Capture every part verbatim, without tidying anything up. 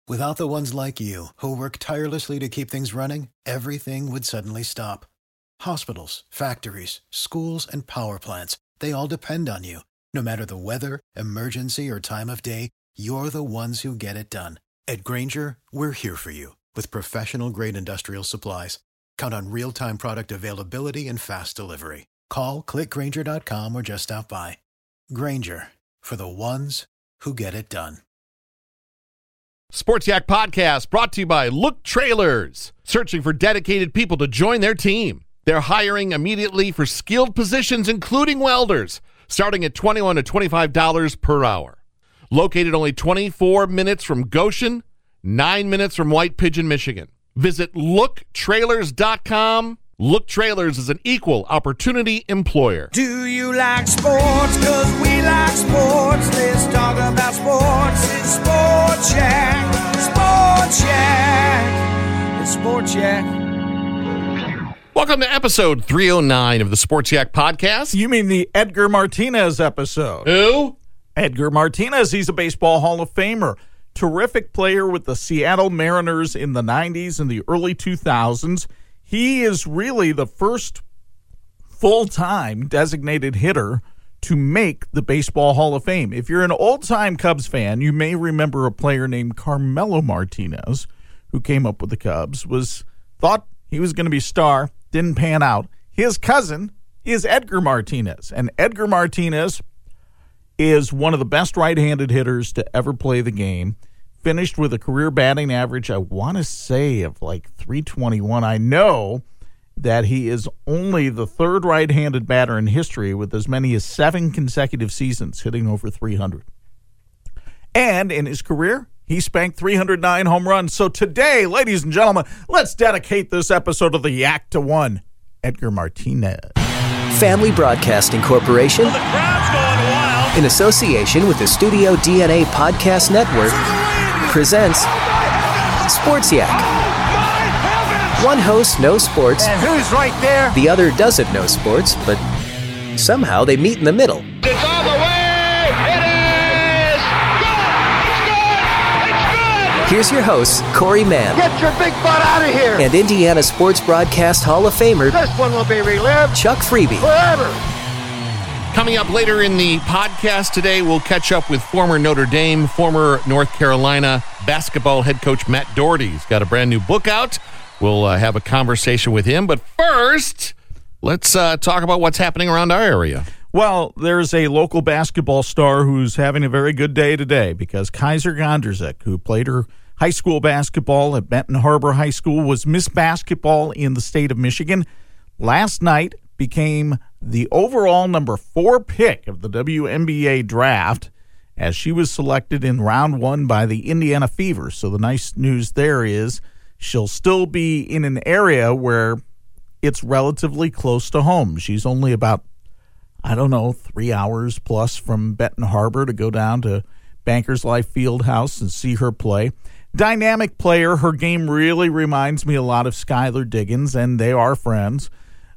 Without the ones like you, who work tirelessly to keep things running, everything would suddenly stop. Hospitals, factories, schools, and power plants, they all depend on you. No matter the weather, emergency, or time of day, you're the ones who get it done. At Grainger, we're here for you with professional-grade industrial supplies. Count on real-time product availability and fast delivery. Call, click Grainger dot com, or just stop by. Grainger, for the ones who get it done. Sports Yak Podcast brought to you by Look Trailers. Searching for dedicated people to join their team. They're hiring immediately for skilled positions, including welders, starting at twenty-one to twenty-five dollars per hour. Located only twenty-four minutes from Goshen, nine minutes from White Pigeon, Michigan. Visit look trailers dot com. Look Trailers is an equal opportunity employer. Do you like sports? Because we like sports. Let's talk about sports. It's Sports Yak. Sports Yak. It's Sports Yak. Welcome to episode three oh nine of the Sports Yak Podcast. You mean the Edgar Martinez episode? Who? Edgar Martinez. He's a Baseball Hall of Famer. Terrific player with the Seattle Mariners in the nineties and the early two thousands. He is really the first full-time designated hitter to make the Baseball Hall of Fame. If you're an old-time Cubs fan, you may remember a player named Carmelo Martinez, who came up with the Cubs, was thought he was going to be a star, didn't pan out. His cousin is Edgar Martinez, and Edgar Martinez is one of the best right-handed hitters to ever play the game. Finished with a career batting average, I want to say, of like three twenty-one. I know that he is only the third right-handed batter in history with as many as seven consecutive seasons hitting over three hundred. And in his career, he spanked three hundred nine home runs. So today, ladies and gentlemen, let's dedicate this episode of the Yak to one, Edgar Martinez. Family Broadcasting Corporation, The crowd's going wild. in association with the Studio D N A Podcast Network, presents Sports Yak. One host knows sports, And who's right there? the other doesn't know sports, but somehow they meet in the middle. It's on the way. It is good. It's good. It's good. Here's your hosts, Corey Mann Get your big butt out of here. and Indiana Sports Broadcast Hall of Famer This one will be relived Chuck Freeby. forever. Coming up later in the podcast today, we'll catch up with former Notre Dame, former North Carolina basketball head coach Matt Doherty. He's got a brand new book out. We'll uh, have a conversation with him. But first, let's uh, talk about what's happening around our area. Well, there's a local basketball star who's having a very good day today because Kaiser Gondrzek, who played her high school basketball at Benton Harbor High School, was Miss Basketball in the state of Michigan. Last night became the overall number four pick of the W N B A draft as she was selected in round one by the Indiana Fever. So the nice news there is she'll still be in an area where it's relatively close to home. She's only about, I don't know, three hours plus from Benton Harbor to go down to Bankers Life Fieldhouse and see her play. Dynamic player. Her game really reminds me a lot of Skylar Diggins, and they are friends.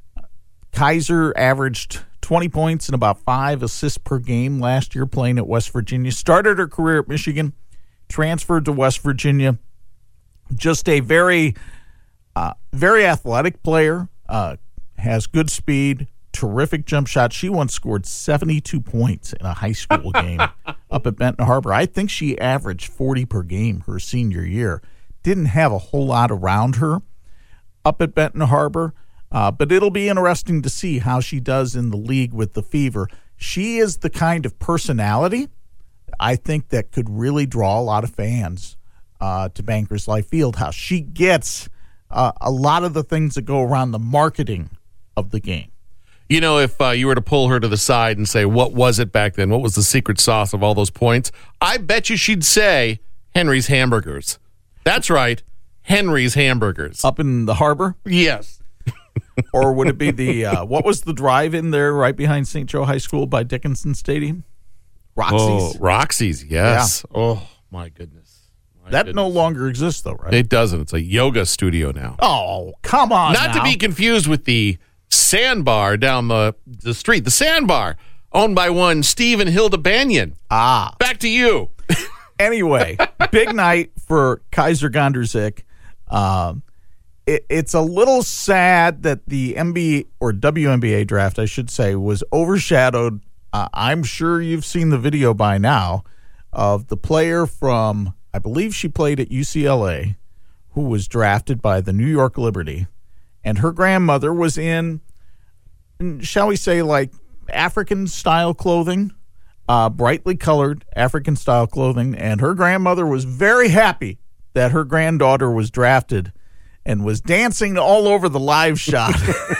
Kaiser averaged twenty points and about five assists per game last year playing at West Virginia. Started her career at Michigan, transferred to West Virginia. Just a very, uh, very athletic player, uh, has good speed, terrific jump shot. She once scored seventy-two points in a high school game up at Benton Harbor. I think she averaged forty per game her senior year. Didn't have a whole lot around her up at Benton Harbor. Uh, but it'll be interesting to see how she does in the league with the Fever. She is the kind of personality, I think, that could really draw a lot of fans uh, to Bankers Life Fieldhouse. She gets uh, a lot of the things that go around the marketing of the game. You know, if uh, you were to pull her to the side and say, what was it back then? What was the secret sauce of all those points? I bet you she'd say Henry's Hamburgers. That's right, Henry's Hamburgers. Up in the harbor? Yes. Or would it be the, uh, what was the drive-in there right behind Saint Joe High School by Dickinson Stadium? Roxy's. Oh, Roxy's, yes. Yeah. Oh, my goodness. My that goodness. no longer exists, though, right? It doesn't. It's a yoga studio now. Oh, come on Not now. to be confused with the Sandbar down the, the street. The Sandbar, owned by one Steve and Hilda Banyan. Ah. Back to you. Anyway, big night for Kaiser Gonderzik. Um, it, it's a little sad that the N B A or W N B A draft, I should say, was overshadowed. Uh, I'm sure you've seen the video by now of the player from, I believe she played at U C L A, who was drafted by the New York Liberty, and her grandmother was in, shall we say, like African-style clothing. Uh, brightly colored African-style clothing, and her grandmother was very happy that her granddaughter was drafted and was dancing all over the live shot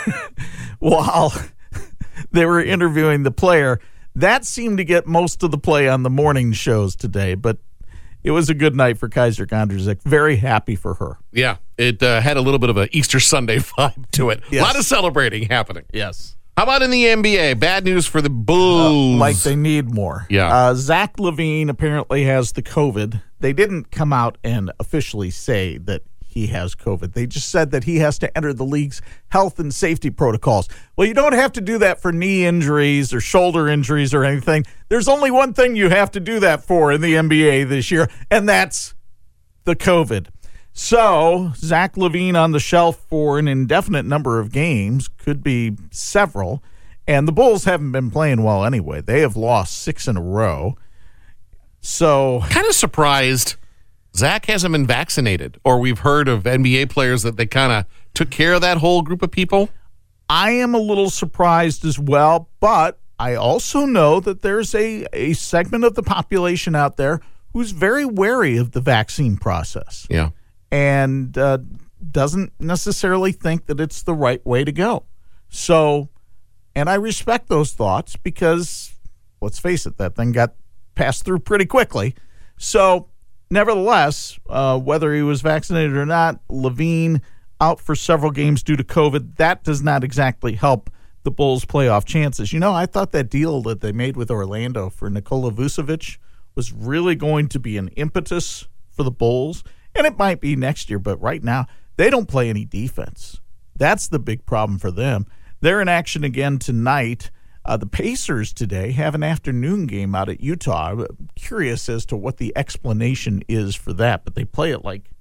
while they were interviewing the player. That seemed to get most of the play on the morning shows today, but it was a good night for Kaiser Gonderzik. Very happy for her. Yeah, it uh, had a little bit of an Easter Sunday vibe to it. Yes. A lot of celebrating happening. Yes. How about in the N B A? Bad news for the Bulls. Uh, like they need more. Yeah. Uh, Zach LaVine apparently has the COVID. They didn't come out and officially say that he has COVID. They just said that he has to enter the league's health and safety protocols. Well, you don't have to do that for knee injuries or shoulder injuries or anything. There's only one thing you have to do that for in the N B A this year, and that's the COVID. So, Zach LaVine on the shelf for an indefinite number of games, could be several, and the Bulls haven't been playing well anyway. They have lost six in a row. So, kind of surprised Zach hasn't been vaccinated, or we've heard of N B A players that they kind of took care of that whole group of people. I am a little surprised as well, but I also know that there's a, a segment of the population out there who's very wary of the vaccine process. Yeah. And uh, doesn't necessarily think that it's the right way to go. So, and I respect those thoughts because, let's face it, that thing got passed through pretty quickly. So, nevertheless, uh, whether he was vaccinated or not, LaVine out for several games due to COVID. That does not exactly help the Bulls' playoff chances. You know, I thought that deal that they made with Orlando for Nikola Vucevic was really going to be an impetus for the Bulls. And it might be next year, but right now, they don't play any defense. That's the big problem for them. They're in action again tonight. Uh, the Pacers today have an afternoon game out at Utah. I'm curious as to what the explanation is for that, but they play at like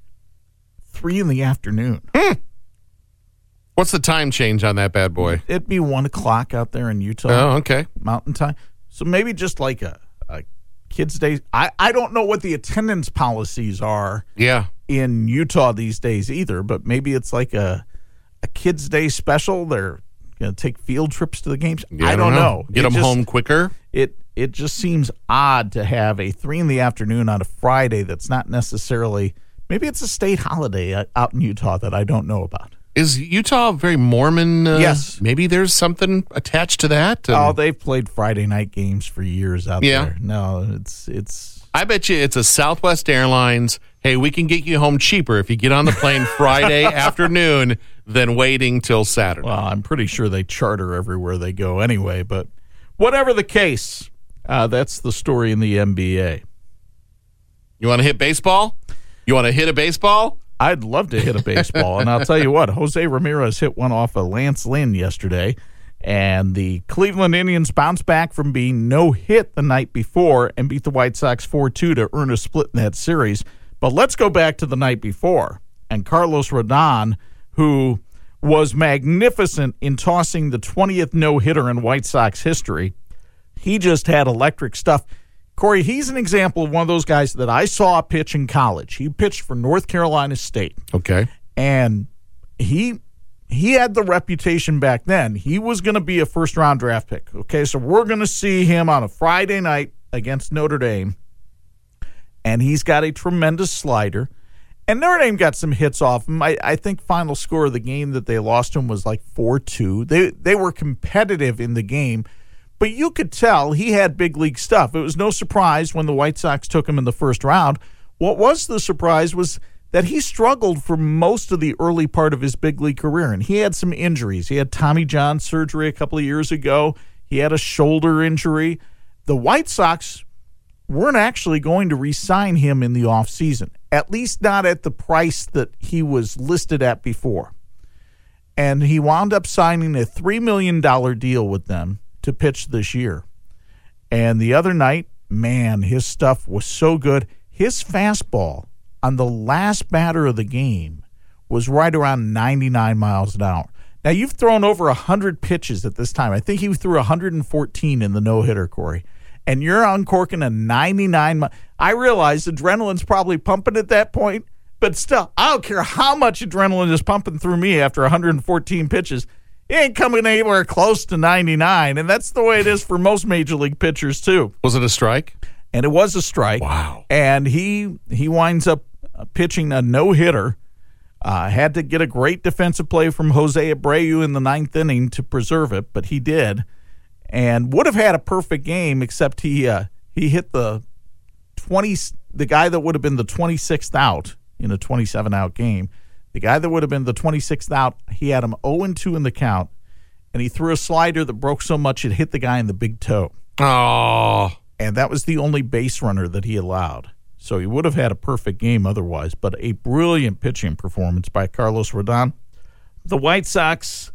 three in the afternoon. Hmm. What's the time change on that bad boy? It'd be one o'clock out there in Utah. Oh, okay. Mountain time. So maybe just like a, a Kids Day. I, I don't know what the attendance policies are yeah. in Utah these days either, but maybe it's like a a Kids Day special. They're going to take field trips to the games. Yeah, I, I don't don't know. know. Get It them just- home quicker. It it just seems odd to have a three in the afternoon on a Friday that's not necessarily, maybe it's a state holiday out in Utah that I don't know about. Is Utah very Mormon? Uh, Yes. Maybe there's something attached to that. And Oh, they've played Friday night games for years out Yeah. there. No, it's it's I bet you it's a Southwest Airlines. Hey, we can get you home cheaper if you get on the plane Friday afternoon than waiting till Saturday. well, I'm pretty sure they charter everywhere they go anyway. But whatever the case, uh, that's the story in the N B A. You want to hit baseball? You want to hit a baseball? I'd love to hit a baseball, and I'll tell you what, Jose Ramirez hit one off of Lance Lynn yesterday, and the Cleveland Indians bounced back from being no-hit the night before and beat the White Sox four two to earn a split in that series. But let's go back to the night before, and Carlos Rodon, who was magnificent in tossing the twentieth no-hitter in White Sox history, he just had electric stuff. Corey, he's an example of one of those guys that I saw pitch in college. He pitched for North Carolina State. Okay. And he he had the reputation back then. He was going to be a first-round draft pick. Okay, so we're going to see him on a Friday night against Notre Dame. And he's got a tremendous slider. And Notre Dame got some hits off him. I, I think final score of the game that they lost him was like four two. They They were competitive in the game. But you could tell he had big league stuff. It was no surprise when the White Sox took him in the first round. What was the surprise was that he struggled for most of the early part of his big league career, and he had some injuries. He had Tommy John surgery a couple of years ago. He had a shoulder injury. The White Sox weren't actually going to re-sign him in the offseason, at least not at the price that he was listed at before. And he wound up signing a three million dollars deal with them to pitch this year. And the other night, man, his stuff was so good. his fastball on the last batter of the game was right around ninety-nine miles an hour. Now, you've thrown over one hundred pitches at this time. I think he threw one hundred fourteen in the no-hitter, Corey. And you're uncorking a ninety-nine. I realize adrenaline's probably pumping at that point, but still, I don't care how much adrenaline is pumping through me after one hundred fourteen pitches. It ain't coming anywhere close to ninety-nine, and that's the way it is for most major league pitchers, too. Was it a strike? And it was a strike. Wow. And he he winds up pitching a no-hitter. Uh, had to get a great defensive play from Jose Abreu in the ninth inning to preserve it, but he did. And would have had a perfect game, except he uh, he hit the twenty the guy that would have been the twenty-sixth out in a twenty-seven out game. The guy that would have been the twenty-sixth out, he had him oh and two in the count, and he threw a slider that broke so much it hit the guy in the big toe. Oh. And that was the only base runner that he allowed. So he would have had a perfect game otherwise, but a brilliant pitching performance by Carlos Rodon. The White Sox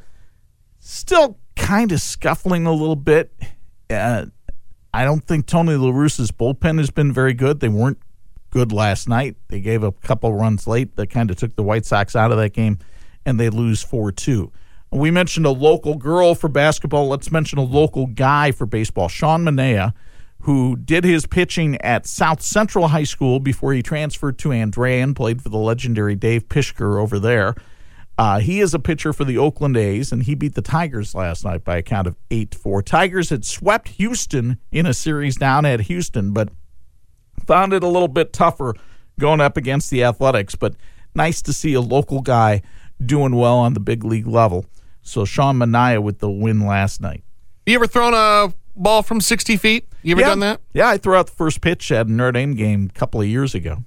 still kind of scuffling a little bit. Uh, I don't think Tony La Russa's bullpen has been very good. They weren't good last night. They gave a couple runs late that kind of took the White Sox out of that game, and they lose four two. We mentioned a local girl for basketball. Let's mention a local guy for baseball, Sean Manaea, who did his pitching at South Central High School before he transferred to Andrean, played for the legendary Dave Pischker over there. Uh, he is a pitcher for the Oakland A's, and he beat the Tigers last night by a count of eight four. Tigers had swept Houston in a series down at Houston, but found it a little bit tougher going up against the Athletics. But nice to see a local guy doing well on the big league level. So Sean Manaea with the win last night. You ever thrown a ball from sixty feet? You ever yeah. done that? Yeah, I threw out the first pitch at a Notre Dame game a couple of years ago.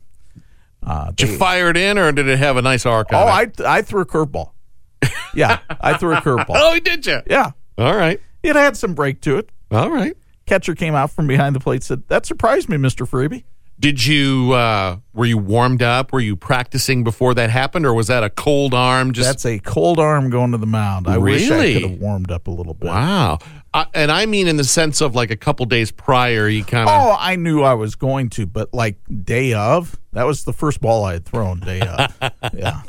Uh, did you fire it in, or did it have a nice arc on oh, it? Oh, I, I threw a curveball. Yeah, I threw a curveball. Oh, did you? Yeah. All right. It had some break to it. All right. Catcher came out from behind the plate and said, "That surprised me, Mister Freebie." Did you, uh, were you warmed up? Were you practicing before that happened, or was that a cold arm? Just That's a cold arm going to the mound. I really? wish I could have warmed up a little bit. Wow. Uh, and I mean in the sense of like a couple days prior, you kind of... Oh, I knew I was going to, but like day of, that was the first ball I had thrown day of. Yeah.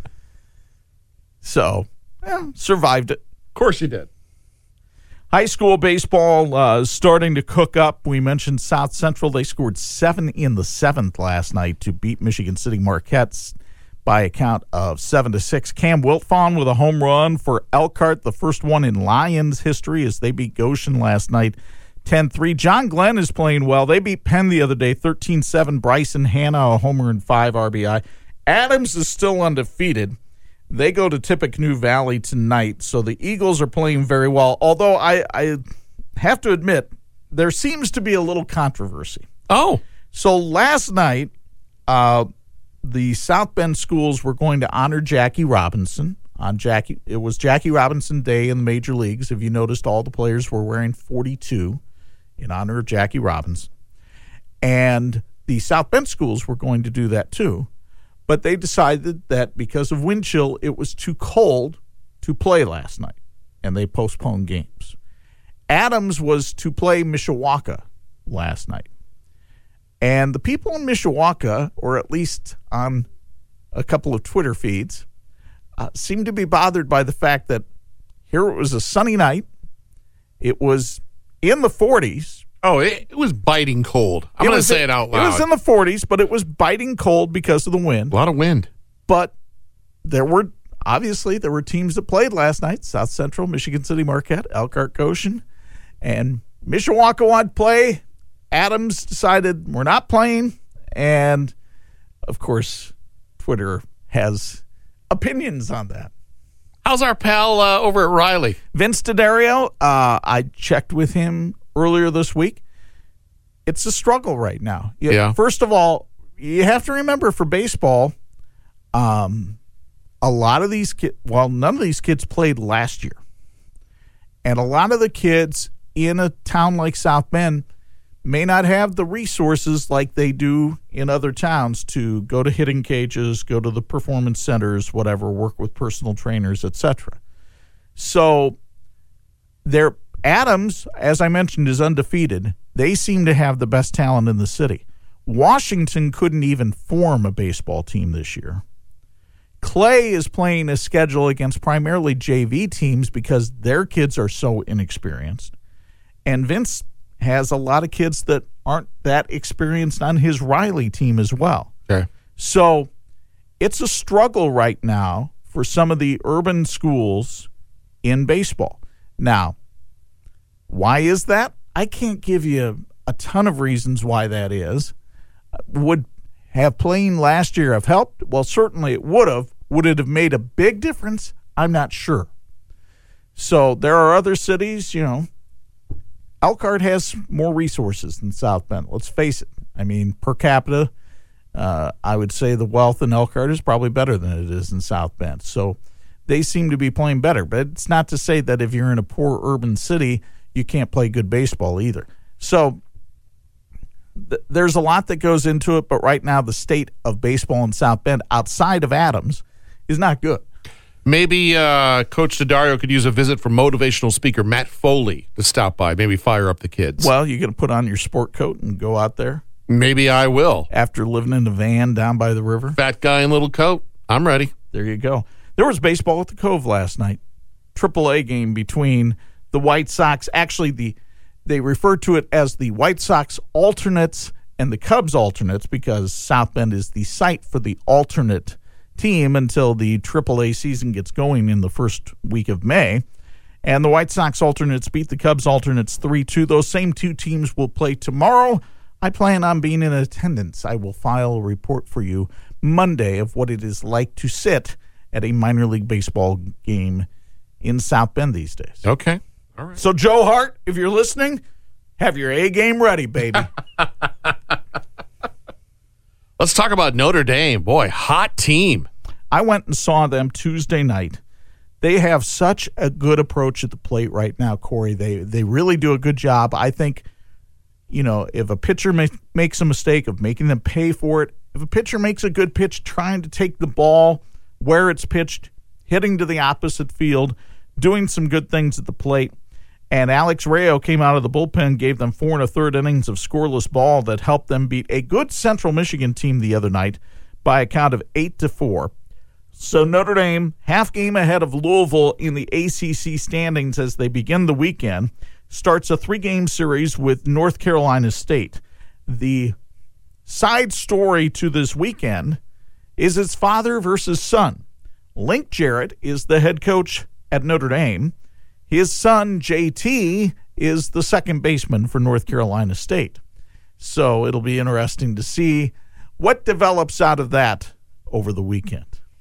So, yeah, survived it. Of course you did. High school baseball uh, starting to cook up. We mentioned South Central. They scored seven in the seventh last night to beat Michigan City Marquette by a count of seven to six. Cam Wiltfong with a home run for Elkhart, the first one in Lions history as they beat Goshen last night ten three. John Glenn is playing well. They beat Penn the other day thirteen seven. Bryson Hanna, a homer and five R B I. Adams is still undefeated. They go to Tippecanoe Valley tonight, so the Eagles are playing very well. Although I, I have to admit, there seems to be a little controversy. Oh. So last night, uh, the South Bend schools were going to honor Jackie Robinson. On Jackie, it was Jackie Robinson Day in the major leagues. If you noticed, all the players were wearing forty-two in honor of Jackie Robinson. And the South Bend schools were going to do that too. But they decided that because of wind chill, it was too cold to play last night, and they postponed games. Adams was to play Mishawaka last night. And the people in Mishawaka, or at least on a couple of Twitter feeds, uh, seemed to be bothered by the fact that here it was a sunny night. It was in the forties. Oh, it, it was biting cold. I'm going to say it out loud. It was in the forties, but it was biting cold because of the wind. A lot of wind. But there were, obviously, there were teams that played last night. South Central, Michigan City Marquette, Elkhart Goshen. And Mishawaka wanted to play. Adams decided we're not playing. And, of course, Twitter has opinions on that. How's our pal uh, over at Riley? Vince D'Addario, uh, I checked with him earlier this week. It's a struggle right now. You, yeah. First of all, you have to remember for baseball, um, a lot of these kids, well, none of these kids played last year. And a lot of the kids in a town like South Bend may not have the resources like they do in other towns to go to hitting cages, go to the performance centers, whatever, work with personal trainers, et cetera. So they're Adams, as I mentioned, is undefeated. They seem to have the best talent in the city. Washington couldn't even form a baseball team this year. Clay is playing a schedule against primarily J V teams because their kids are so inexperienced. And Vince has a lot of kids that aren't that experienced on his Riley team as well. Okay. So it's a struggle right now for some of the urban schools in baseball. Now, why is that? I can't give you a ton of reasons why that is. Would have playing last year have helped? Well, certainly it would have. Would it have made a big difference? I'm not sure. So there are other cities, you know. Elkhart has more resources than South Bend. Let's face it. I mean, per capita, uh, I would say the wealth in Elkhart is probably better than it is in South Bend. So they seem to be playing better. But it's not to say that if you're in a poor urban city, you can't play good baseball either. So th- there's a lot that goes into it. But right now, the state of baseball in South Bend, outside of Adams, is not good. Maybe uh, Coach Daddario could use a visit from motivational speaker Matt Foley to stop by, maybe fire up the kids. Well, you're going to put on your sport coat and go out there? Maybe I will. After living in a van down by the river? Fat guy in little coat. I'm ready. There you go. There was baseball at the Cove last night. triple A game between the White Sox. Actually, the they refer to it as the White Sox alternates and the Cubs alternates because South Bend is the site for the alternate team until the triple A season gets going in the first week of May. And the White Sox alternates beat the Cubs alternates three two. Those same two teams will play tomorrow. I plan on being in attendance. I will file a report for you Monday of what it is like to sit at a minor league baseball game in South Bend these days. Okay. All right. So, Joe Hart, if you're listening, have your A game ready, baby. Let's talk about Notre Dame. Boy, hot team. I went and saw them Tuesday night. They have such a good approach at the plate right now, Corey. They they really do a good job. I think, you know, if a pitcher ma- makes a mistake of making them pay for it, if a pitcher makes a good pitch trying to take the ball where it's pitched, hitting to the opposite field, doing some good things at the plate, and Alex Rayo came out of the bullpen, gave them four and a third innings of scoreless ball that helped them beat a good Central Michigan team the other night by a count of eight to four. So Notre Dame, half game ahead of Louisville in the A C C standings as they begin the weekend, starts a three-game series with North Carolina State. The side story to this weekend is its father versus son. Link Jarrett is the head coach at Notre Dame. His son, J T, is the second baseman for North Carolina State. So it'll be interesting to see what develops out of that over the weekend.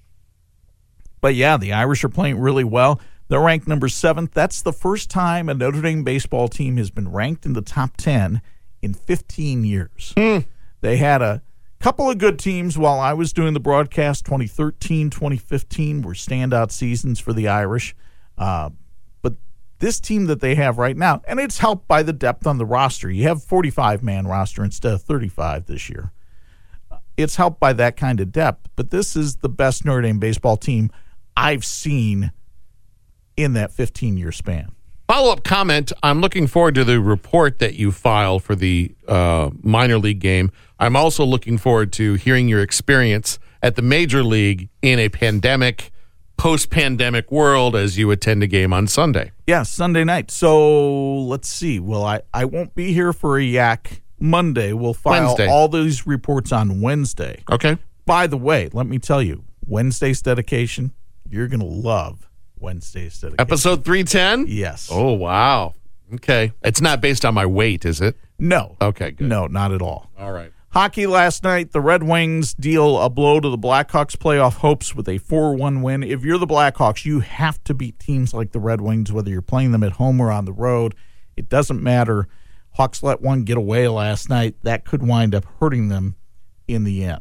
But yeah, the Irish are playing really well. They're ranked number seventh. That's the first time a Notre Dame baseball team has been ranked in the top ten in fifteen years. Mm. They had a couple of good teams while I was doing the broadcast. twenty thirteen, twenty fifteen were standout seasons for the Irish. Uh, but this team that they have right now, and it's helped by the depth on the roster. You have a forty-five man roster instead of thirty-five this year. It's helped by that kind of depth. But this is the best Notre Dame baseball team I've seen in that fifteen-year span. Follow-up comment, I'm looking forward to the report that you file for the uh, minor league game. I'm also looking forward to hearing your experience at the major league in a pandemic, post-pandemic world as you attend a game on Sunday. Yeah, Sunday night. So let's see. Well, I, I won't be here for a Yak Monday. We'll file Wednesday. all these reports on Wednesday. Okay. By the way, let me tell you, Wednesday's dedication, you're going to love Wednesday's dedication. Episode three ten? Yes. Oh, wow. Okay. It's not based on my weight, is it? No. Okay, good. No, not at all. All right. Hockey last night, the Red Wings deal a blow to the Blackhawks playoff hopes with a four one win. If you're the Blackhawks, you have to beat teams like the Red Wings, whether you're playing them at home or on the road. It doesn't matter. Hawks let one get away last night. That could wind up hurting them in the end.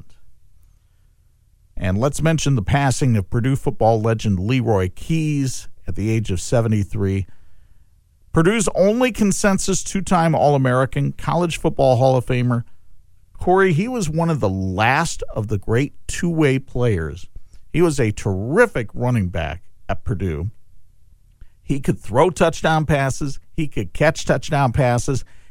And let's mention the passing of Purdue football legend Leroy Keys at the age of seventy-three. Purdue's only consensus two-time All-American, college football Hall of Famer. Corey, he was one of the last of the great two-way players. He was a terrific running back at Purdue. He could throw touchdown passes. He could catch touchdown passes.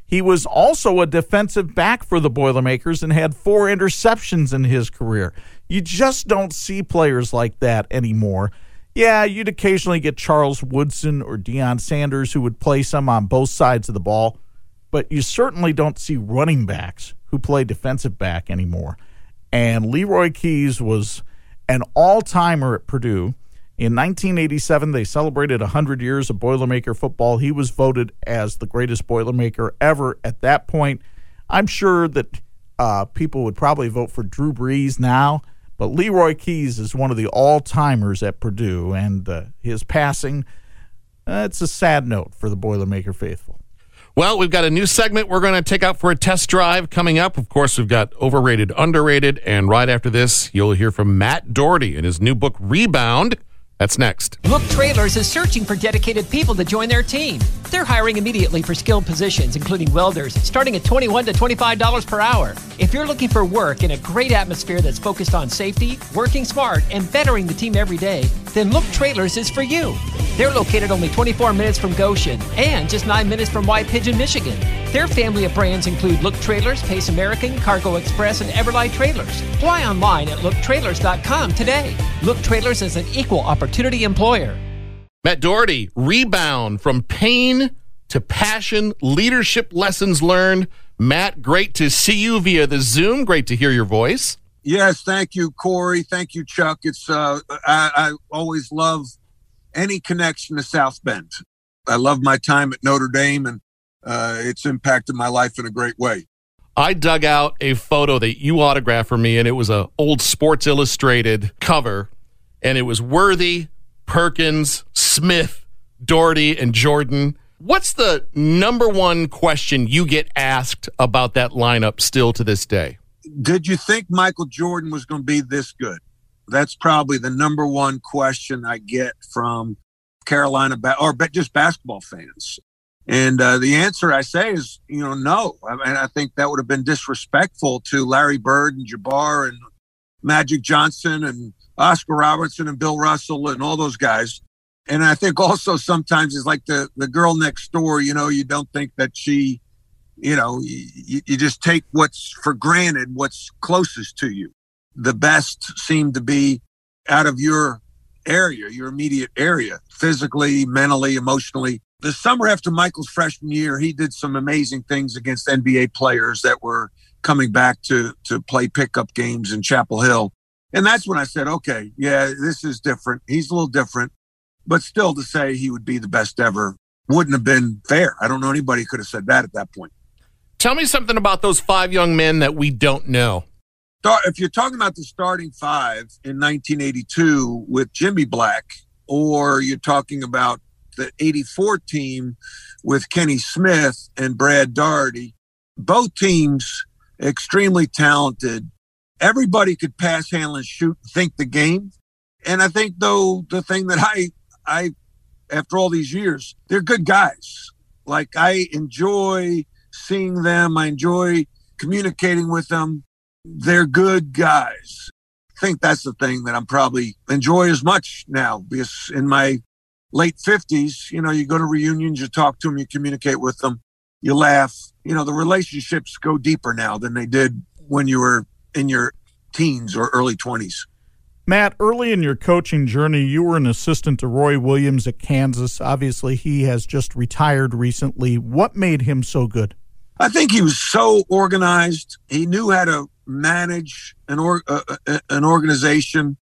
He was also a defensive back for the Boilermakers and had four interceptions in his career. You just don't see players like that anymore. Yeah, you'd occasionally get Charles Woodson or Deion Sanders who would play some on both sides of the ball, but you certainly don't see running backs who play defensive back anymore. And Leroy Keys was an all-timer at Purdue. In nineteen eighty-seven, they celebrated one hundred years of Boilermaker football. He was voted as the greatest Boilermaker ever at that point. I'm sure that uh, people would probably vote for Drew Brees now, but Leroy Keys is one of the all-timers at Purdue, and uh, his passing, uh, it's a sad note for the Boilermaker faithful. Well, we've got a new segment we're going to take out for a test drive coming up. Of course, we've got Overrated, Underrated, and right after this, you'll hear from Matt Doherty in his new book, Rebound. That's next. Look Trailers is searching for dedicated people to join their team. They're hiring immediately for skilled positions, including welders, starting at twenty-one to twenty-five dollars per hour. If you're looking for work in a great atmosphere that's focused on safety, working smart, and bettering the team every day, then Look Trailers is for you. They're located only twenty-four minutes from Goshen and just nine minutes from White Pigeon, Michigan. Their family of brands include Look Trailers, Pace American, Cargo Express, and Everlight Trailers. Apply online at look trailers dot com today. Look Trailers is an equal opportunity employer. Matt Doherty, Rebound, from pain to passion, leadership lessons learned. Matt, great to see you via the Zoom. Great to hear your voice. Yes, thank you, Corey. Thank you, Chuck. It's uh, I, I always love any connection to South Bend. I love my time at Notre Dame, and uh, it's impacted my life in a great way. I dug out a photo that you autographed for me, and it was an old Sports Illustrated cover, and it was Worthy, Perkins, Smith, Doherty, and Jordan. What's the number one question you get asked about that lineup still to this day? Did you think Michael Jordan was going to be this good? That's probably the number one question I get from Carolina ba- or just basketball fans. And uh, the answer I say is, you know, no. I mean, I think that would have been disrespectful to Larry Bird and Jabbar and Magic Johnson and Oscar Robertson and Bill Russell and all those guys. And I think also sometimes it's like the, the girl next door, you know, you don't think that she, you know, you, you just take what's for granted, what's closest to you. The best seem to be out of your area, your immediate area, physically, mentally, emotionally. The summer after Michael's freshman year, he did some amazing things against N B A players that were coming back to, to play pickup games in Chapel Hill. And that's when I said, okay, yeah, this is different. He's a little different, but still to say he would be the best ever wouldn't have been fair. I don't know anybody who could have said that at that point. Tell me something about those five young men that we don't know. If you're talking about the starting five in nineteen eighty-two with Jimmy Black, or you're talking about the eighty-four team with Kenny Smith and Brad Daugherty, both teams extremely talented. Everybody could pass, handle, and shoot, and think the game. And I think, though, the thing that I, I, after all these years, they're good guys. Like, I enjoy seeing them. I enjoy communicating with them. They're good guys. I think that's the thing that I'm probably enjoy as much now, because in my late fifties, you know, you go to reunions, you talk to them, you communicate with them, you laugh. You know, the relationships go deeper now than they did when you were in your teens or early twenties. Matt, early in your coaching journey, you were an assistant to Roy Williams at Kansas. Obviously, he has just retired recently. What made him so good? I think he was so organized. He knew how to manage an or, uh, an organization.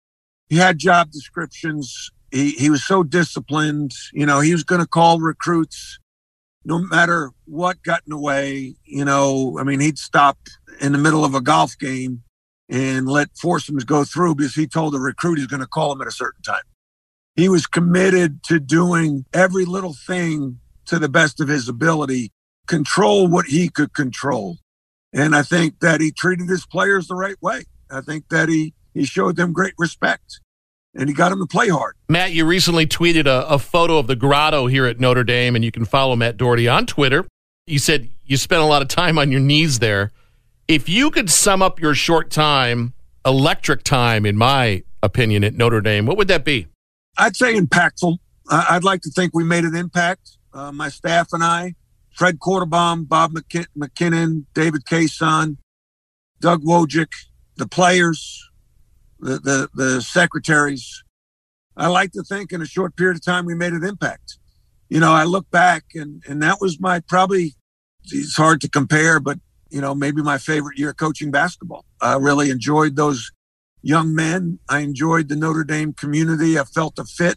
He had job descriptions. He he was so disciplined. You know, he was going to call recruits no matter what got in the way. You know, I mean, he'd stop in the middle of a golf game and let foursomes go through because he told the recruit he's going to call him at a certain time. He was committed to doing every little thing to the best of his ability, control what he could control. And I think that he treated his players the right way. I think that he, he showed them great respect, and he got them to play hard. Matt, you recently tweeted a, a photo of the grotto here at Notre Dame, and you can follow Matt Doherty on Twitter. You said you spent a lot of time on your knees there. If you could sum up your short time, electric time, in my opinion, at Notre Dame, what would that be? I'd say impactful. Uh, I'd like to think we made an impact, uh, my staff and I. Fred Quarterbaum, Bob McKin- McKinnon, David Kayson, Doug Wojcik, the players, the, the, the secretaries. I like to think in a short period of time we made an impact. You know, I look back and, and that was my probably, it's hard to compare, but, you know, maybe my favorite year coaching basketball. I really enjoyed those young men. I enjoyed the Notre Dame community. I felt a fit.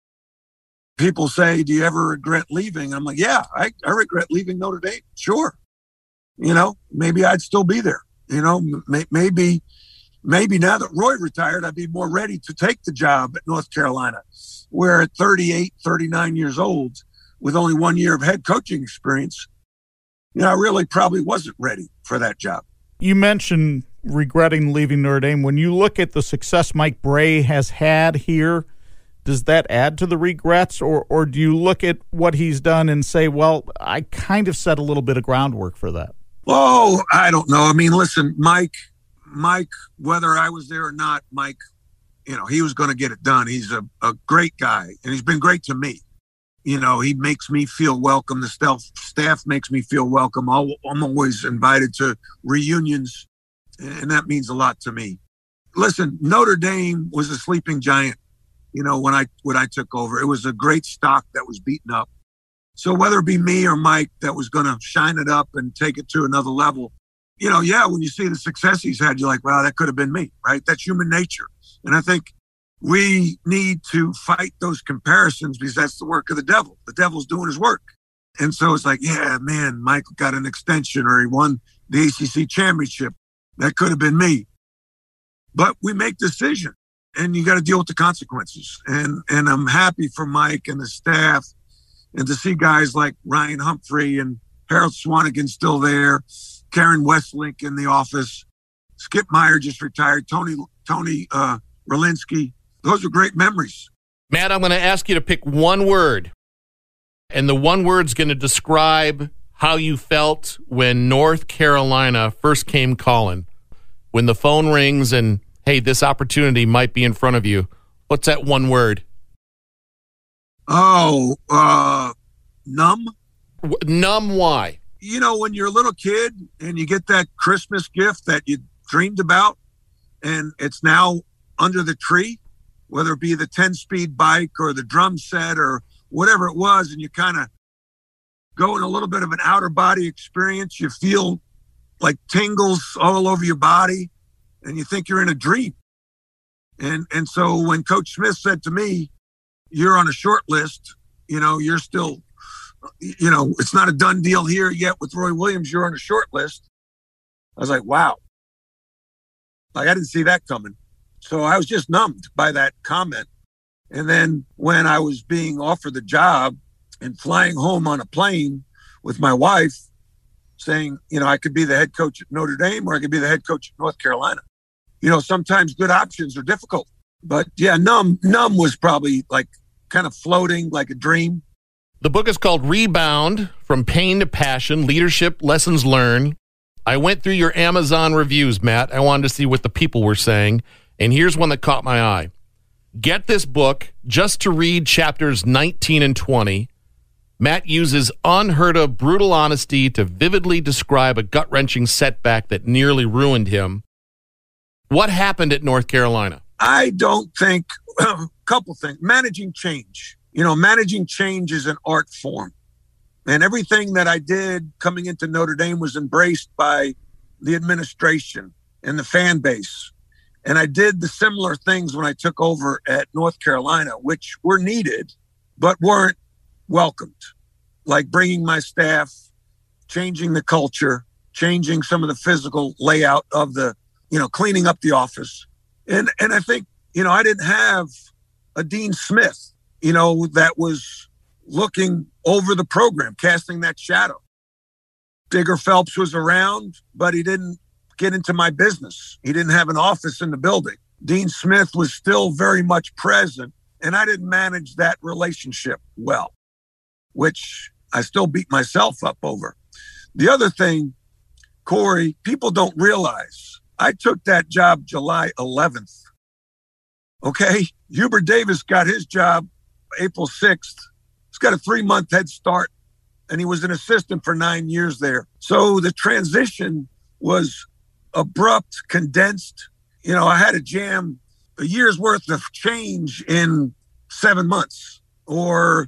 People say, do you ever regret leaving? I'm like, yeah, I, I regret leaving Notre Dame. Sure. You know, maybe I'd still be there. You know, may, maybe, maybe now that Roy retired, I'd be more ready to take the job at North Carolina, where at thirty-eight, thirty-nine years old, with only one year of head coaching experience, you know, I really probably wasn't ready for that job. You mentioned regretting leaving Notre Dame. When you look at the success Mike Brey has had here, does that add to the regrets, or or do you look at what he's done and say, well, I kind of set a little bit of groundwork for that? Oh, I don't know. I mean, listen, Mike, Mike, whether I was there or not, Mike, you know, he was going to get it done. He's a, a great guy, and he's been great to me. You know, he makes me feel welcome. The staff, staff makes me feel welcome. I'll, I'm always invited to reunions, and that means a lot to me. Listen, Notre Dame was a sleeping giant. You know, when I when I took over, it was a great stock that was beaten up. So whether it be me or Mike that was going to shine it up and take it to another level, you know, yeah, when you see the success he's had, you're like, wow, that could have been me, right? That's human nature. And I think we need to fight those comparisons because that's the work of the devil. The devil's doing his work. And so it's like, yeah, man, Mike got an extension or he won the A C C championship. That could have been me. But we make decisions. And you got to deal with the consequences. And and I'm happy for Mike and the staff, and to see guys like Ryan Humphrey and Harold Swanigan still there, Karen Westlink in the office, Skip Meyer just retired, Tony Tony uh, Rolinski. Those are great memories. Matt, I'm going to ask you to pick one word, and the one word's going to describe how you felt when North Carolina first came calling, when the phone rings and hey, this opportunity might be in front of you. What's that one word? Oh, uh, numb. W- numb, why? You know, when you're a little kid and you get that Christmas gift that you dreamed about, and it's now under the tree, whether it be the ten-speed bike or the drum set or whatever it was, and you kind of go in a little bit of an outer body experience. You feel like tingles all over your body. And you think you're in a dream. And and so when Coach Smith said to me, you're on a short list, you know, you're still, you know, it's not a done deal here yet with Roy Williams, you're on a short list. I was like, wow. Like, I didn't see that coming. So I was just numbed by that comment. And then when I was being offered the job and flying home on a plane with my wife saying, you know, I could be the head coach at Notre Dame or I could be the head coach at North Carolina. You know, sometimes good options are difficult. But yeah, numb, numb was probably like kind of floating like a dream. The book is called Rebound, From Pain to Passion, Leadership Lessons Learned. I went through your Amazon reviews, Matt. I wanted to see what the people were saying. And here's one that caught my eye. Get this book just to read chapters nineteen and twenty. Matt uses unheard of brutal honesty to vividly describe a gut-wrenching setback that nearly ruined him. What happened at North Carolina? I don't think, a couple things. Managing change. You know, managing change is an art form. And everything that I did coming into Notre Dame was embraced by the administration and the fan base. And I did the similar things when I took over at North Carolina, which were needed, but weren't welcomed. Like bringing my staff, changing the culture, changing some of the physical layout of the, you know, cleaning up the office. And and I think, you know, I didn't have a Dean Smith, you know, that was looking over the program, casting that shadow. Digger Phelps was around, but he didn't get into my business. He didn't have an office in the building. Dean Smith was still very much present, and I didn't manage that relationship well, which I still beat myself up over. The other thing, Corey, people don't realize, I took that job July eleventh. Okay? Hubert Davis got his job April sixth. He's got a three-month head start and he was an assistant for nine years there. So the transition was abrupt, condensed. You know, I had to jam a year's worth of change in seven months or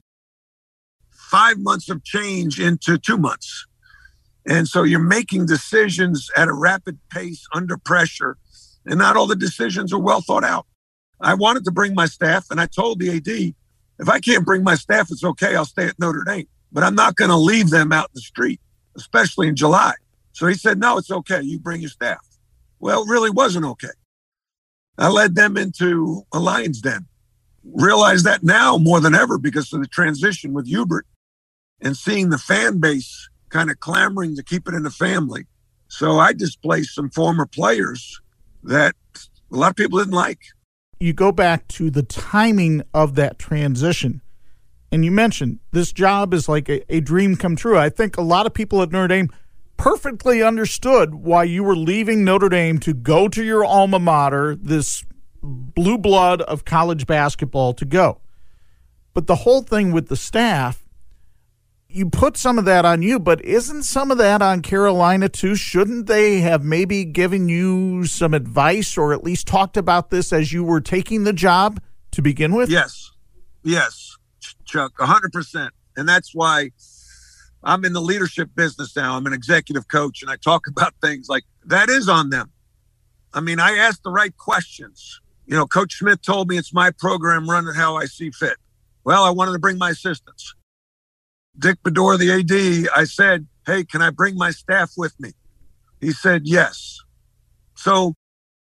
five months of change into two months. And so you're making decisions at a rapid pace under pressure, and not all the decisions are well thought out. I wanted to bring my staff, and I told the A D, if I can't bring my staff, it's okay. I'll stay at Notre Dame, but I'm not going to leave them out in the street, especially in July. So he said, no, it's okay. You bring your staff. Well, it really wasn't okay. I led them into a Lion's Den. Realize that now more than ever because of the transition with Hubert and seeing the fan base kind of clamoring to keep it in the family. So I displaced some former players that a lot of people didn't like. You go back to the timing of that transition, and you mentioned this job is like a, a dream come true. I think a lot of people at Notre Dame perfectly understood why you were leaving Notre Dame to go to your alma mater, this blue blood of college basketball to go. But the whole thing with the staff, you put some of that on you, but isn't some of that on Carolina too? Shouldn't they have maybe given you some advice or at least talked about this as you were taking the job to begin with? Yes. Yes, Chuck, one hundred percent. And that's why I'm in the leadership business now. I'm an executive coach, and I talk about things like that is on them. I mean, I asked the right questions. You know, Coach Smith told me it's my program, run it how I see fit. Well, I wanted to bring my assistants. Dick Bedore, the A D, I said, hey, can I bring my staff with me? He said, yes. So,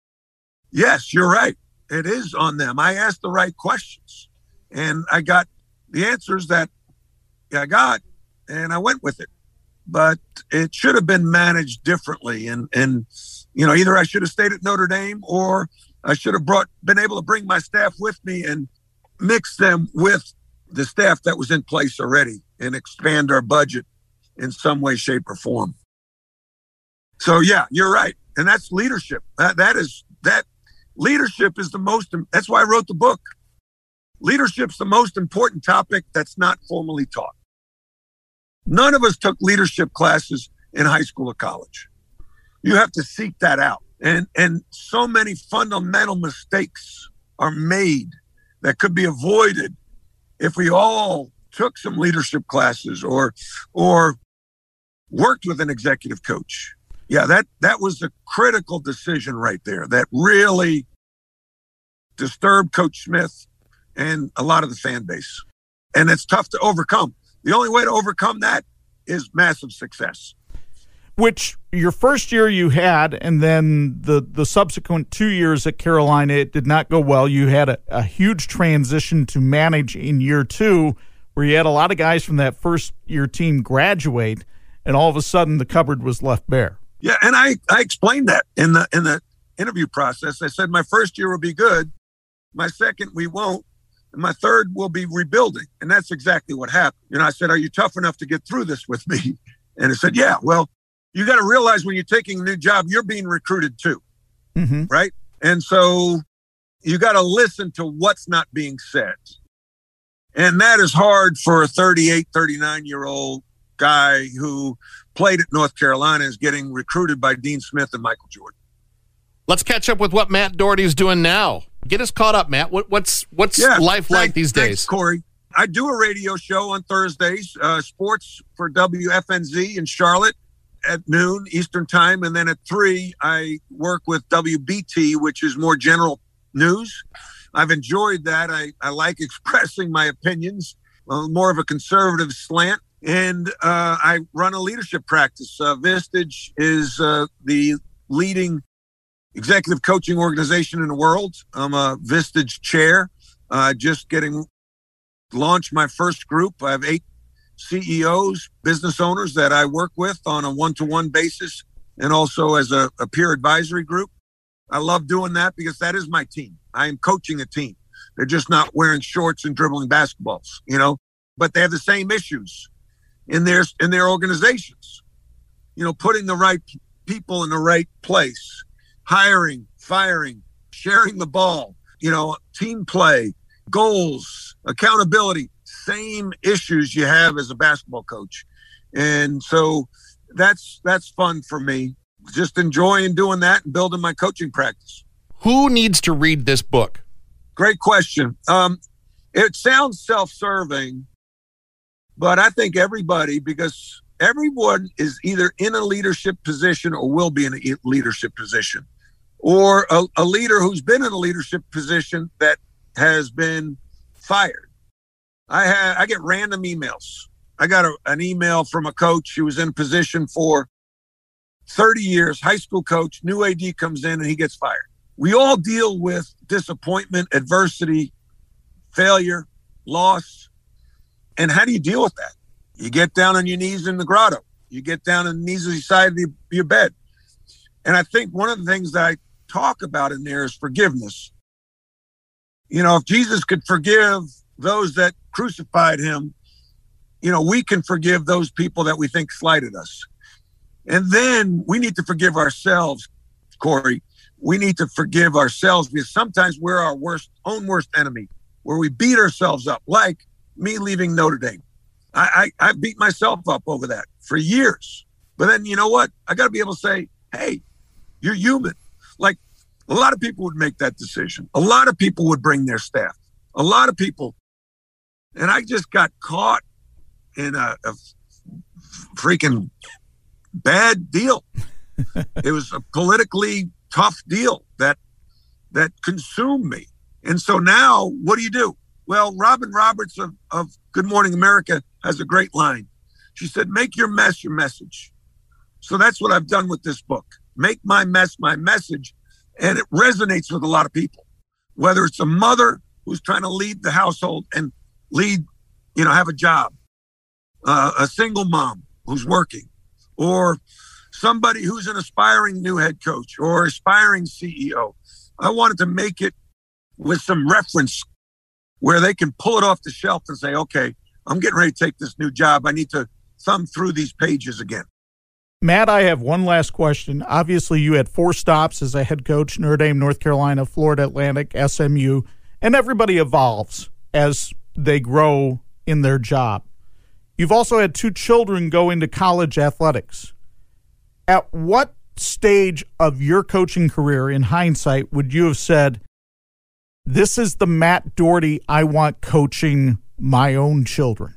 yes, you're right. It is on them. I asked the right questions, and I got the answers that I got, and I went with it. But it should have been managed differently. And, and you know, either I should have stayed at Notre Dame or I should have brought been able to bring my staff with me and mix them with the staff that was in place already and expand our budget in some way, shape, or form. So, yeah, you're right. And that's leadership. That, that is that leadership is the most. That's why I wrote the book. Leadership's the most important topic that's not formally taught. None of us took leadership classes in high school or college. You have to seek that out. And, and so many fundamental mistakes are made that could be avoided if we all took some leadership classes or or worked with an executive coach. Yeah, that, that was a critical decision right there that really disturbed Coach Smith and a lot of the fan base. And it's tough to overcome. The only way to overcome that is massive success. Which your first year you had, and then the, the subsequent two years at Carolina, it did not go well. You had a, a huge transition to manage in year two, where you had a lot of guys from that first year team graduate, and all of a sudden the cupboard was left bare. Yeah, and I, I explained that in the in the interview process. I said my first year will be good, my second we won't, and my third will be rebuilding. And that's exactly what happened. You know, I said, are you tough enough to get through this with me? And I said, yeah, well, you got to realize when you're taking a new job, you're being recruited too, mm-hmm. right? And so you got to listen to what's not being said. And that is hard for a thirty-eight, thirty-nine-year-old guy who played at North Carolina is getting recruited by Dean Smith and Michael Jordan. Let's catch up with what Matt Doherty's doing now. Get us caught up, Matt. What, what's what's yeah, life thanks, like these thanks, days? Corey. I do a radio show on Thursdays, uh, sports for W F N Z in Charlotte at noon Eastern time. And then at three, I work with W B T, which is more general news. I've enjoyed that. I, I like expressing my opinions, uh, more of a conservative slant. And uh, I run a leadership practice. Uh, Vistage is uh, the leading executive coaching organization in the world. I'm a Vistage chair, uh, just getting launched my first group. I have eight C E Os, business owners that I work with on a one-to-one basis and also as a, a peer advisory group. I love doing that because that is my team. I am coaching a team. They're just not wearing shorts and dribbling basketballs, you know, but they have the same issues in their in their organizations. You know, putting the right people in the right place, hiring, firing, sharing the ball, you know, team play, goals, accountability, same issues you have as a basketball coach. And so that's that's fun for me. Just enjoying doing that and building my coaching practice. Who needs to read this book? Great question. Um, it sounds self-serving, but I think everybody, because everyone is either in a leadership position or will be in a leadership position, or a, a leader who's been in a leadership position that has been fired. I had I get random emails. I got a, an email from a coach who was in a position for thirty years, high school coach, new A D comes in and he gets fired. We all deal with disappointment, adversity, failure, loss. And how do you deal with that? You get down on your knees in the grotto. You get down on the knees on the side of the, your bed. And I think one of the things that I talk about in there is forgiveness. You know, if Jesus could forgive those that crucified him, you know, we can forgive those people that we think slighted us. And then we need to forgive ourselves, Corey. We need to forgive ourselves because sometimes we're our worst, own worst enemy, where we beat ourselves up, like me leaving Notre Dame. I, I, I beat myself up over that for years. But then, you know what? I got to be able to say, hey, you're human. Like, a lot of people would make that decision. A lot of people would bring their staff. A lot of people. And I just got caught in a, a freaking bad deal. It was a politically tough deal that that consumed me. And so now, what do you do? Well, Robin Roberts of, of Good Morning America has a great line. She said, make your mess your message. So that's what I've done with this book. Make my mess my message. And it resonates with a lot of people, whether it's a mother who's trying to lead the household and lead, you know, have a job, uh, a single mom who's working, or somebody who's an aspiring new head coach or aspiring C E O. I wanted to make it with some reference where they can pull it off the shelf and say, okay, I'm getting ready to take this new job. I need to thumb through these pages again. Matt, I have one last question. Obviously, you had four stops as a head coach, Notre Dame, North Carolina, Florida Atlantic, S M U, and everybody evolves as they grow in their job. You've also had two children go into college athletics. At what stage of your coaching career, in hindsight, would you have said, this is the Matt Doherty I want coaching my own children?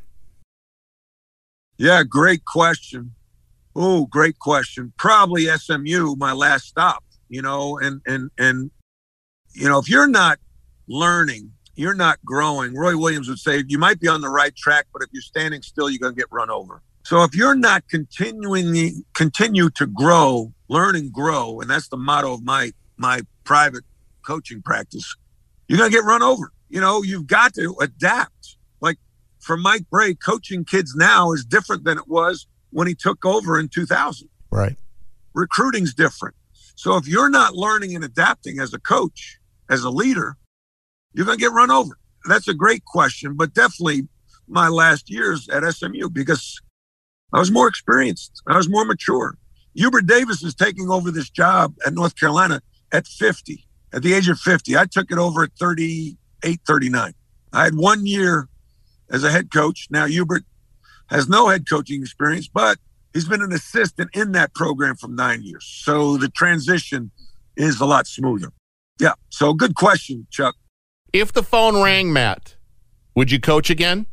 Yeah, great question. Oh, great question. Probably S M U, my last stop, you know, and, and, and, you know, if you're not learning, you're not growing. Roy Williams would say, you might be on the right track, but if you're standing still, you're going to get run over. So if you're not continuing the, continue to grow, learn and grow, and that's the motto of my, my private coaching practice, you're going to get run over. You know, you've got to adapt. Like for Mike Brey, coaching kids now is different than it was when he took over in two thousand. Right. Recruiting's different. So if you're not learning and adapting as a coach, as a leader, you're going to get run over. That's a great question, but definitely my last years at S M U because I was more experienced. I was more mature. Hubert Davis is taking over this job at North Carolina at fifty, at the age of fifty. I took it over at thirty-eight, thirty-nine. I had one year as a head coach. Now Hubert has no head coaching experience, but he's been an assistant in that program for nine years. So the transition is a lot smoother. Yeah. So good question, Chuck. If the phone rang, Matt, would you coach again?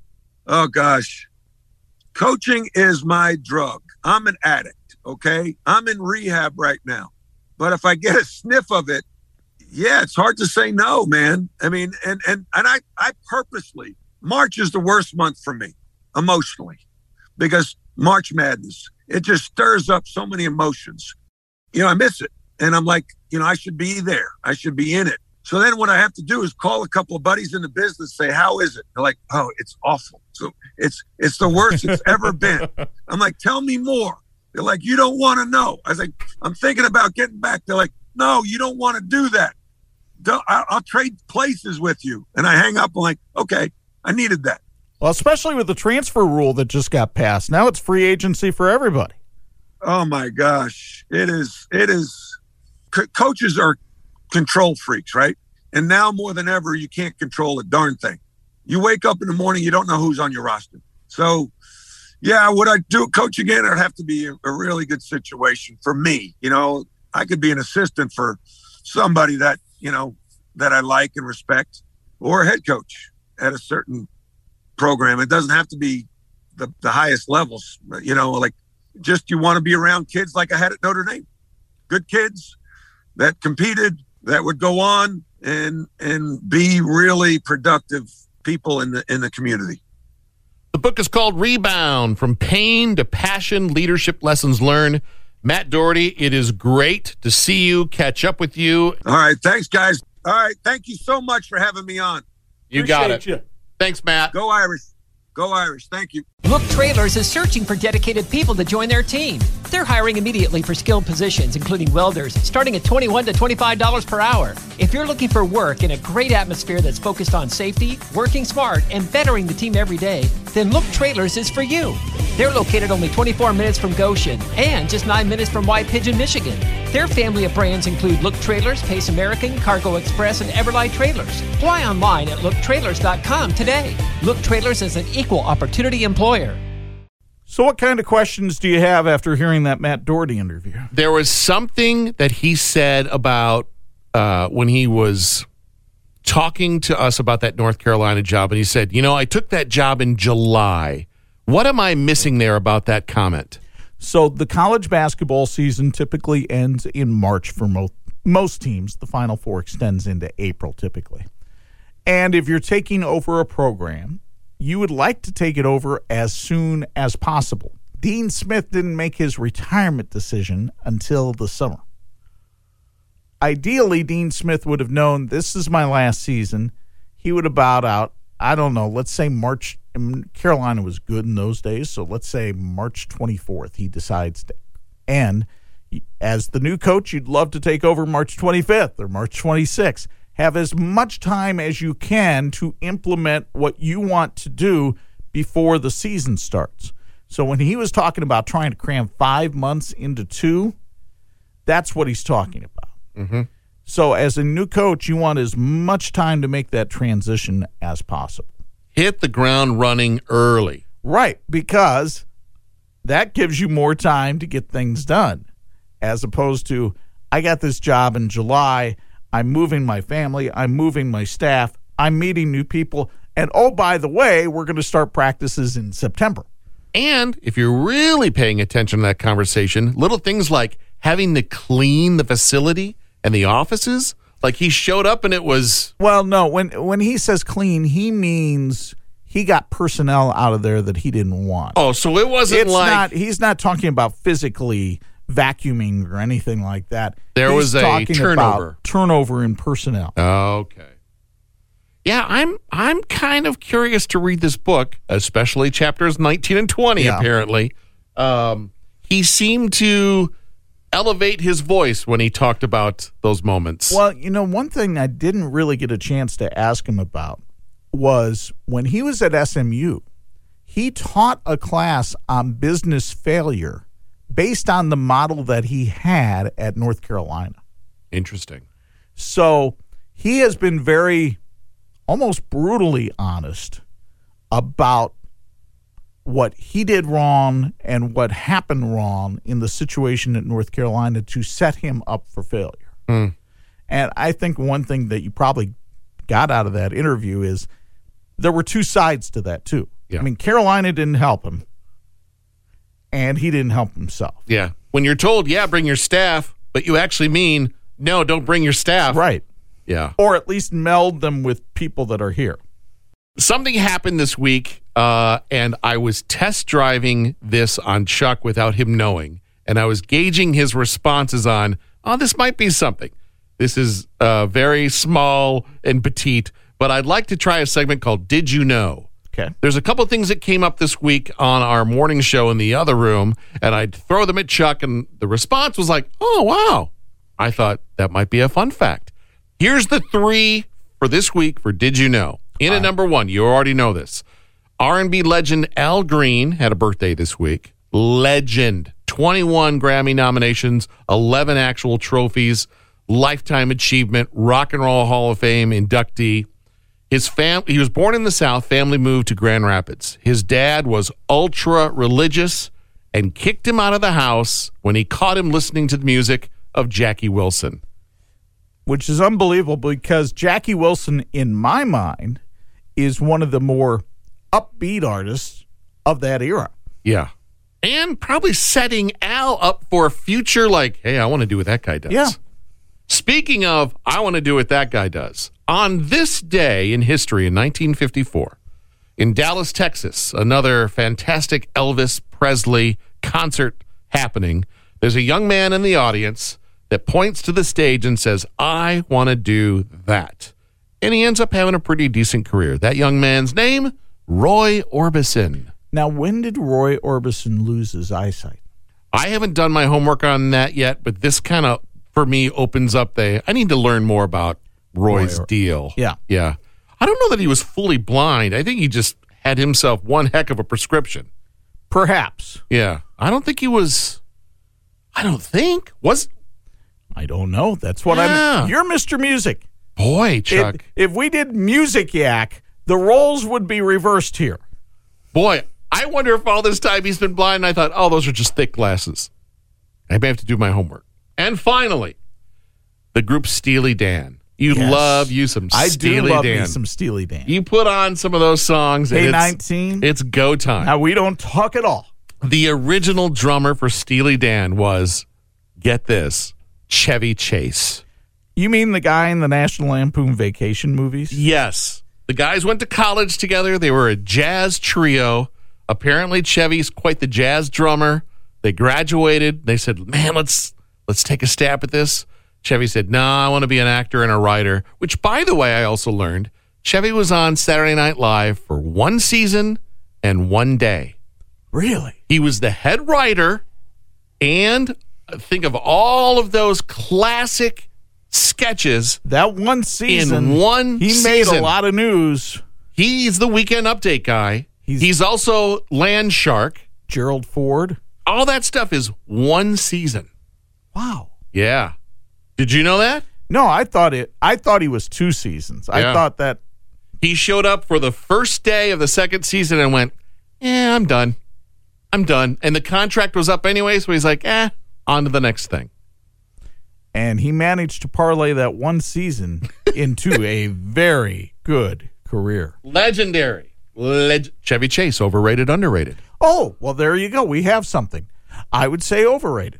Oh, gosh. Coaching is my drug. I'm an addict, okay? I'm in rehab right now. But if I get a sniff of it, yeah, it's hard to say no, man. I mean, and and and I, I purposely, March is the worst month for me emotionally because March Madness, it just stirs up so many emotions. You know, I miss it. And I'm like, you know, I should be there. I should be in it. So then what I have to do is call a couple of buddies in the business, say, how is it? They're like, oh, it's awful. So it's it's the worst it's ever been. I'm like, tell me more. They're like, you don't want to know. I was like, I'm thinking about getting back. They're like, no, you don't want to do that. Don't, I, I'll trade places with you. And I hang up. I'm like, okay, I needed that. Well, especially with the transfer rule that just got passed. Now it's free agency for everybody. Oh, my gosh. It is. It is. Co- coaches are control freaks, right? And now more than ever, you can't control a darn thing. You wake up in the morning, you don't know who's on your roster. So Yeah, would I do coach again? It'd have to be a, a really good situation for me. You know, I could be an assistant for somebody that, you know, that I like and respect, or a head coach at a certain program. It doesn't have to be the, the highest levels, but, you know, like just you want to be around kids like I had at Notre Dame. Good kids that competed, that would go on and and be really productive people in the in the community. The book is called Rebound, From Pain to Passion, Leadership Lessons Learned. Matt Doherty, it is great to see you, catch up with you. All right. Thanks, guys. All right. Thank you so much for having me on. You Appreciate got it. You. Thanks, Matt. Go Irish. Go Irish. Thank you. Look Trailers is searching for dedicated people to join their team. They're hiring immediately for skilled positions, including welders, starting at twenty-one to twenty-five dollars per hour. If you're looking for work in a great atmosphere that's focused on safety, working smart, and bettering the team every day, then Look Trailers is for you. They're located only twenty-four minutes from Goshen and just nine minutes from White Pigeon, Michigan. Their family of brands include Look Trailers, Pace American, Cargo Express, and Everlight Trailers. Apply online at look trailers dot com today. Look Trailers is an equal opportunity employer. So what kind of questions do you have after hearing that Matt Doherty interview? There was something that he said about uh, when he was talking to us about that North Carolina job, and he said, you know, I took that job in July. What am I missing there about that comment? So the college basketball season typically ends in March for most, most teams. The Final Four extends into April typically. And if you're taking over a program, you would like to take it over as soon as possible. Dean Smith didn't make his retirement decision until the summer. Ideally, Dean Smith would have known this is my last season. He would have bowed out, I don't know, let's say March. Carolina was good in those days, so let's say March twenty-fourth he decides to end. As the new coach, you'd love to take over March twenty-fifth or March twenty-sixth. Have as much time as you can to implement what you want to do before the season starts. So when he was talking about trying to cram five months into two, that's what he's talking about. Mm-hmm. So as a new coach, you want as much time to make that transition as possible. Hit the ground running early. Right, because that gives you more time to get things done, as opposed to, I got this job in July, I'm moving my family, I'm moving my staff, I'm meeting new people, and oh, by the way, we're going to start practices in September. And if you're really paying attention to that conversation, little things like having to clean the facility and the offices, like he showed up and it was... Well, no, when when he says clean, he means he got personnel out of there that he didn't want. Oh, so it wasn't it's like... Not, he's not talking about physically vacuuming or anything like that. There he's was a talking turnover. About turnover in personnel. Okay. Yeah, I'm I'm kind of curious to read this book, especially chapters nineteen and twenty, Yeah. apparently. Um, he seemed to elevate his voice when he talked about those moments. Well, you know, one thing I didn't really get a chance to ask him about was when he was at S M U, he taught a class on business failure based on the model that he had at North Carolina. Interesting. So he has been very, almost brutally honest about what he did wrong and what happened wrong in the situation at North Carolina to set him up for failure. Mm. And I think one thing that you probably got out of that interview is there were two sides to that too. Yeah. I mean, Carolina didn't help him, and he didn't help himself. Yeah. When you're told, yeah, bring your staff, but you actually mean, no, don't bring your staff. Right. Yeah. Or at least meld them with people that are here. Something happened this week, uh, and I was test driving this on Chuck without him knowing, and I was gauging his responses on, oh, this might be something. This is uh, very small and petite, but I'd like to try a segment called Did You Know? Okay. There's a couple things that came up this week on our morning show in the other room, and I'd throw them at Chuck, and the response was like, oh, wow. I thought that might be a fun fact. Here's the three for this week for Did You Know? In at number one, you already know this. R and B legend Al Green had a birthday this week. Legend. twenty-one Grammy nominations, eleven actual trophies, Lifetime Achievement, Rock and Roll Hall of Fame inductee. His fam- he was born in the South. Family moved to Grand Rapids. His dad was ultra religious and kicked him out of the house when he caught him listening to the music of Jackie Wilson. Which is unbelievable because Jackie Wilson, in my mind, is one of the more upbeat artists of that era. Yeah. And probably setting Al up for a future like, hey, I want to do what that guy does. Yeah. Speaking of, I want to do what that guy does. On this day in history in nineteen fifty-four, in Dallas, Texas, another fantastic Elvis Presley concert happening, there's a young man in the audience that points to the stage and says, I want to do that. And he ends up having a pretty decent career. That young man's name, Roy Orbison. Now, when did Roy Orbison lose his eyesight? I haven't done my homework on that yet, but this kind of, for me, opens up the, I need to learn more about Roy's Roy Or- deal. Yeah. Yeah. I don't know that he was fully blind. I think he just had himself one heck of a prescription. Perhaps. Yeah. I don't think he was, I don't think, was, I don't know. That's what Yeah. I'm. You're Mister Music. boy, Chuck. If, if we did Music Yak, the roles would be reversed here. Boy, I wonder if all this time he's been blind and I thought, oh, those are just thick glasses. I may have to do my homework. And finally, the group Steely Dan. You Yes. love you some I Steely do love Dan. me some Steely Dan. You put on some of those songs and Hey, it's, nineteen. it's go time. Now, we don't talk at all. The original drummer for Steely Dan was, get this, Chevy Chase. You mean the guy in the National Lampoon Vacation movies? Yes. The guys went to college together. They were a jazz trio. Apparently, Chevy's quite the jazz drummer. They graduated. They said, man, let's let's take a stab at this. Chevy said, no, nah, I want to be an actor and a writer, which, by the way, I also learned Chevy was on Saturday Night Live for one season and one day. Really? He was the head writer, and think of all of those classic sketches. That one season, In one he made season. a lot of news. He's the Weekend Update guy. He's- He's also Land Shark. Gerald Ford. All that stuff is one season. Wow. Yeah. Did you know that? No, I thought it. I thought he was two seasons. I Yeah. thought that. He showed up for the first day of the second season and went, yeah, I'm done. I'm done. And the contract was up anyway, so he's like, eh, on to the next thing. And he managed to parlay that one season into a very good career. Legendary. Leg- Chevy Chase, overrated, underrated. Oh, well, there you go. We have something. I would say overrated.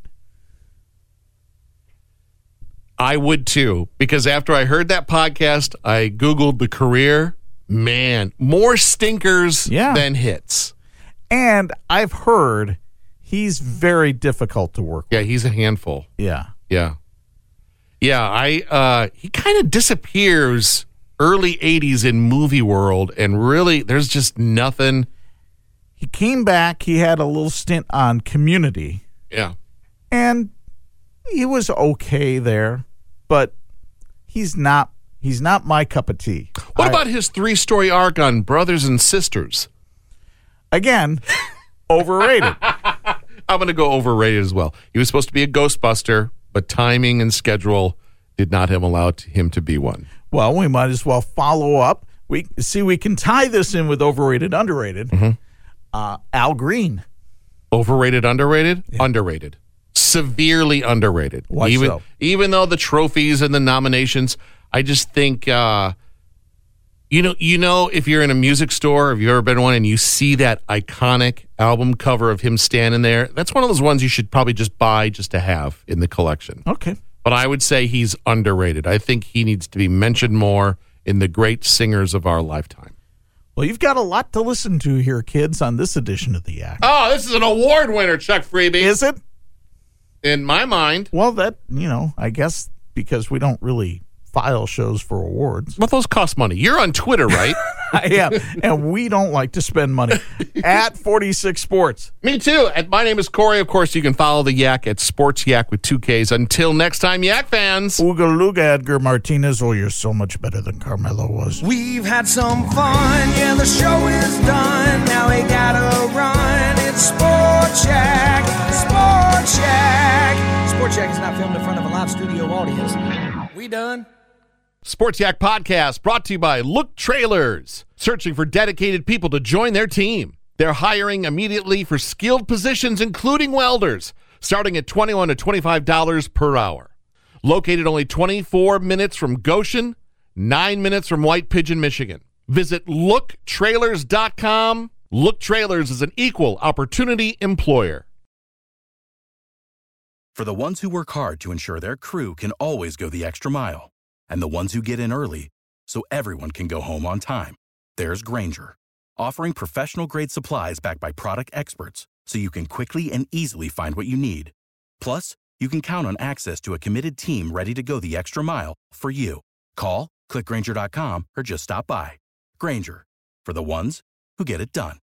I would too, because after I heard that podcast, I Googled the career. Man, more stinkers Yeah. than hits. And I've heard he's very difficult to work with. Yeah, he's a handful. Yeah. Yeah. Yeah, I uh he kind of disappears early eighties in movie world, and really there's just nothing. He came back. He had a little stint on Community, Yeah. and he was okay there, but he's not he's not my cup of tea. What I- about his three-story arc on Brothers and Sisters? again, overrated. I'm going to go overrated as well. He was supposed to be a Ghostbuster, but timing and schedule did not have allowed him to be one. Well, we might as well follow up. We see we can tie this in with overrated, underrated. Mm-hmm. Uh, Al Green. Overrated, underrated? Underrated. Severely underrated. Why even, so? Even though the trophies and the nominations, I just think, uh, you know, you know, if you're in a music store, if you've ever been in one, and you see that iconic album cover of him standing there, that's one of those ones you should probably just buy just to have in the collection. Okay. But I would say he's underrated. I think he needs to be mentioned more in the great singers of our lifetime. Well, you've got a lot to listen to here, kids, on this edition of the Yak. Oh, this is an award winner, Chuck Freebie. Is it? In my mind. Well, that, you know, I guess because we don't really file shows for awards. But those cost money. You're on Twitter, right? I am, and we don't like to spend money. At forty-six Sports. Me too. And my name is Corey. Of course, you can follow the Yak at Sports Yak with two Ks. Until next time, Yak fans. Ooga Luga, Edgar Martinez. Oh, you're so much better than Carmelo was. We've had some fun, yeah, the show is done. Now we gotta run. It's Sports Shack, Sports Shack. Sports Shack is not filmed in front of a live studio audience. We done. Sports Yak Podcast brought to you by Look Trailers. Searching for dedicated people to join their team. They're hiring immediately for skilled positions, including welders, starting at twenty-one to twenty-five dollars per hour. Located only twenty-four minutes from Goshen, nine minutes from White Pigeon, Michigan. Visit look trailers dot com. Look Trailers is an equal opportunity employer. For the ones who work hard to ensure their crew can always go the extra mile, and the ones who get in early so everyone can go home on time, there's Grainger, offering professional-grade supplies backed by product experts so you can quickly and easily find what you need. Plus, you can count on access to a committed team ready to go the extra mile for you. Call, click Grainger dot com, or just stop by. Grainger, for the ones who get it done.